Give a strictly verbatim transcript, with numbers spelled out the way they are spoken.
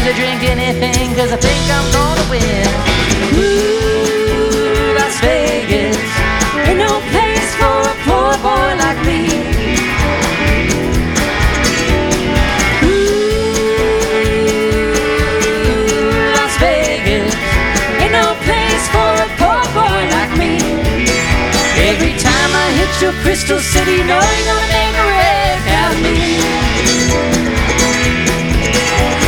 to drink anything, cause I think I'm gonna win. Ooh, Las Vegas ain't no place for a poor boy like me. Ooh, Las Vegas ain't no place for a poor boy like me. Every time I hit your Crystal City, you know you're gonna make a wreck out of me.